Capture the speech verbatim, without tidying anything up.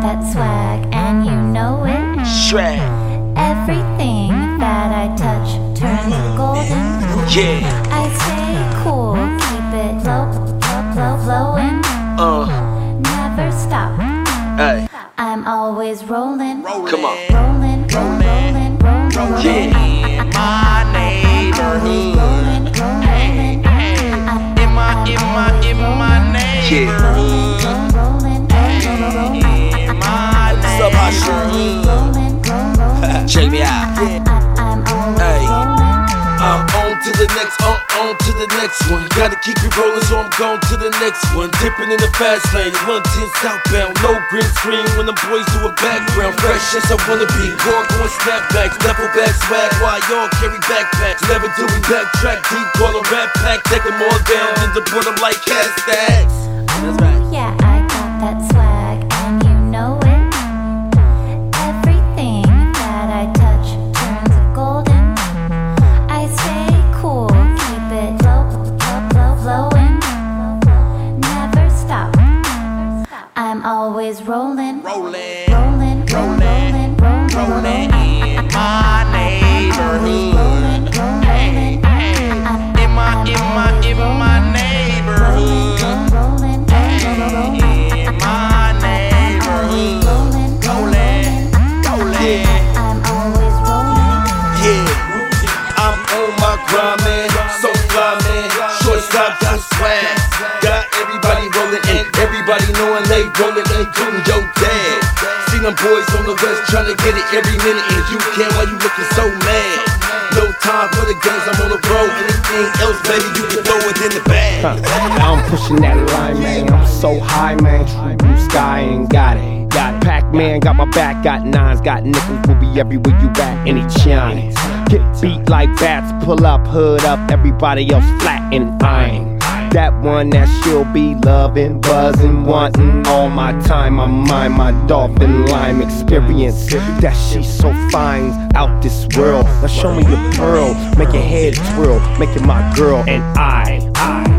that swag and you know it. Swag. Everything that I touch turns golden. Yeah. I stay cool, keep it low, low, low, flowing. Uh. Never stop. Hey. I'm always rolling. Come on. Rolling, rolling, rolling, rolling. Yeah. My neighborhood. Rolling, rolling, In my, in my, in my neighborhood. rolling, rolling, rolling. In my What's up, neighborhood. Rolling, rolling. Check me out. I'm always Hey. rolling. I'm on to the next, on, on to the next one. Gotta keep it rolling, so I'm going to the next one. Dipping in the fast lane, one ten southbound, no green screen when the boys do a background. Fresh as I wanna be, war going snapbacks, duffel bag swag, while y'all carry backpacks. Never do we backtrack, deep call a rap pack, take them all down, then to put them like cat stacks. That's right. Yeah, I got that swag and you know it. Everything that I touch turns golden. I stay cool, keep it low, low, low, flowing. Never stop. I'm always rolling, Rolling, rolling, rolling, rolling, rolling. in my neighborhood. Rolling, rolling, In my, in my, in my neighborhood. rolling, rolling, rolling. In my neighborhood. Rolling, Rolling, rolling. I'm always rolling. Yeah, I'm on my grind, man. So fly, man. Short stop, got swag. Got everybody rolling and everybody knowing they rolling, including your dad. See them boys on the west trying to get it every minute, and you can't. Why you looking so mad? No time for the games, I'm on the road. Anything else, baby, you can throw it in the bag. I'm pushing that line, man. I'm so high, man. True blue sky ain't got it. Got it. Pac-Man got my back, got nines, got nickels. Will be everywhere you at, any chance. Get beat like bats, pull up, hood up. Everybody else flat and I ain't that one that she'll be loving, buzzing, wanting. All my time, I mind my dolphin lime experience. That she's so fine, out this world. Now show me your pearl, make your head twirl, make it my girl. And I, I